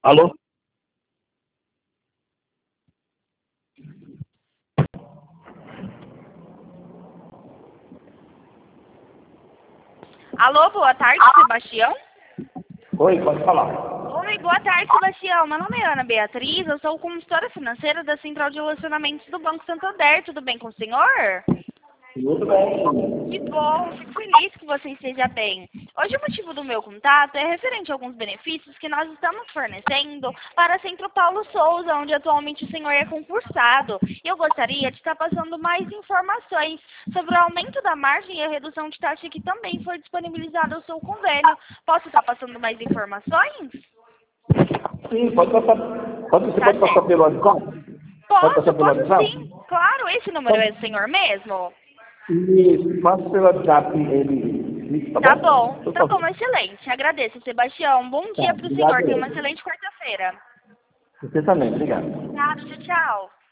Alô? Alô, boa tarde, Sebastião. Oi, pode falar. Oi, boa tarde, Sebastião. Meu nome é Ana Beatriz, eu sou consultora financeira da Central de Relacionamentos do Banco Santander. Tudo bem com o senhor? Tudo bem. Que bom, fico feliz que você esteja bem. Hoje o motivo do meu contato é referente a alguns benefícios que nós estamos fornecendo para a Centro Paulo Souza, onde atualmente o senhor é concursado. E eu gostaria de estar passando mais informações sobre o aumento da margem e a redução de taxa que também foi disponibilizado ao seu convênio. Posso estar passando mais informações? Sim, pode passar. Você Tá pode passar certo. pelo WhatsApp? Pode passar pelo Posso WhatsApp? sim. Claro, esse número é do senhor mesmo? E passa pelo WhatsApp ele, tá bom? Por Tá favor. bom, excelente. Agradeço, Sebastião. Bom Tá, dia para o obrigado. senhor. Tenha uma excelente quarta-feira. Você também, obrigado. Obrigada, tchau, tchau.